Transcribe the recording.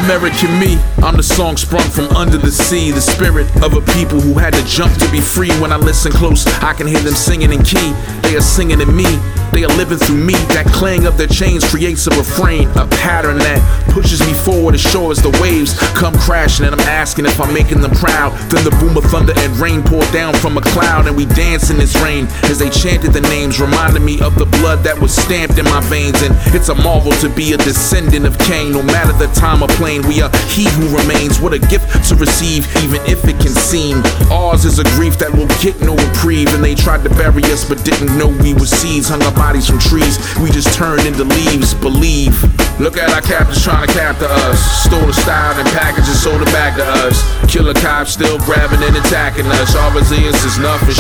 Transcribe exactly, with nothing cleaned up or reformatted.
American me, I'm the song sprung from under the sea. The spirit of a people who had to jump to be free. When I listen close, I can hear them singing in key. They are singing in me, they are living through me. That clang of their chains creates a refrain, a pattern that pushes me forward as sure as the waves come crashing. And I'm asking if I'm making them proud. Then the boom of thunder and rain poured down from a cloud, and we dance in this rain as they chanted the names, reminding me of the blood that was stamped in my veins. And it's a marvel to be a descendant of Cain. No matter the time or plane, we are he who remains. What a gift to receive, even if it can seem ours is a grief that will get no reprieve. And they tried to bury us but didn't know we were seeds. Hung our bodies from trees, we just turned into leaves. Believe, look at our captors trying to capture us. Stole the style and package and sold it back to us. Killer cops still grabbing and attacking us. Our resilience is nothing